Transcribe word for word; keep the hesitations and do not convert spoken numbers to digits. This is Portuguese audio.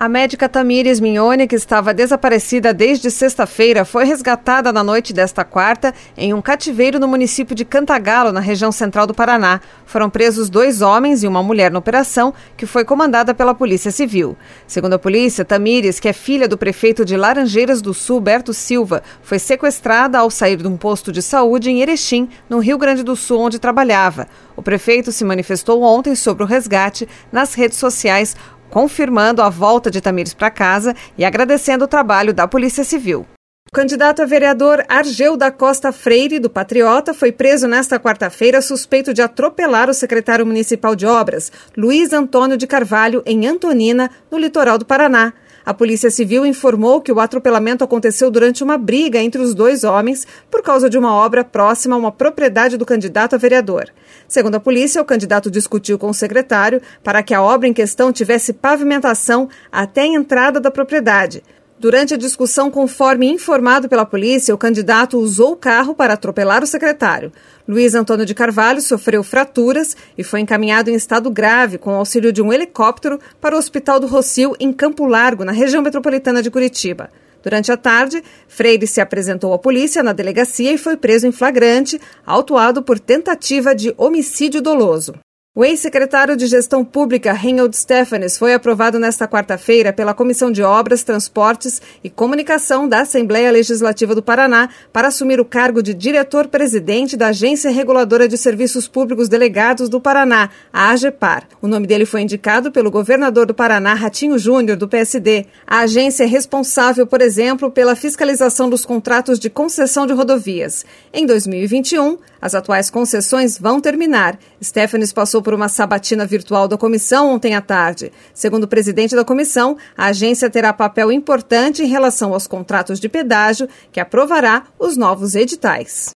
A médica Tamires Mignoni, que estava desaparecida desde sexta-feira, foi resgatada na noite desta quarta em um cativeiro no município de Cantagalo, na região central do Paraná. Foram presos dois homens e uma mulher na operação, que foi comandada pela Polícia Civil. Segundo a polícia, Tamires, que é filha do prefeito de Laranjeiras do Sul, Berto Silva, foi sequestrada ao sair de um posto de saúde em Erechim, no Rio Grande do Sul, onde trabalhava. O prefeito se manifestou ontem sobre o resgate nas redes sociais, confirmando a volta de Tamires para casa e agradecendo o trabalho da Polícia Civil. O candidato a vereador Argeu da Costa Freire, do Patriota, foi preso nesta quarta-feira suspeito de atropelar o secretário municipal de obras, Luiz Antônio de Carvalho, em Antonina, no litoral do Paraná. A Polícia Civil informou que o atropelamento aconteceu durante uma briga entre os dois homens por causa de uma obra próxima a uma propriedade do candidato a vereador. Segundo a polícia, o candidato discutiu com o secretário para que a obra em questão tivesse pavimentação até a entrada da propriedade. Durante a discussão, conforme informado pela polícia, o candidato usou o carro para atropelar o secretário. Luiz Antônio de Carvalho sofreu fraturas e foi encaminhado em estado grave com o auxílio de um helicóptero para o Hospital do Rossio, em Campo Largo, na região metropolitana de Curitiba. Durante a tarde, Freire se apresentou à polícia na delegacia e foi preso em flagrante, autuado por tentativa de homicídio doloso. O ex-secretário de Gestão Pública, Reinhold Stefanes, foi aprovado nesta quarta-feira pela Comissão de Obras, Transportes e Comunicação da Assembleia Legislativa do Paraná para assumir o cargo de diretor-presidente da Agência Reguladora de Serviços Públicos Delegados do Paraná, a AGEPAR. O nome dele foi indicado pelo governador do Paraná, Ratinho Júnior, do P S D. A agência é responsável, por exemplo, pela fiscalização dos contratos de concessão de rodovias. Em dois mil e vinte e um, as atuais concessões vão terminar. Stefanes passou por uma sabatina virtual da comissão ontem à tarde. Segundo o presidente da comissão, a agência terá papel importante em relação aos contratos de pedágio, que aprovará os novos editais.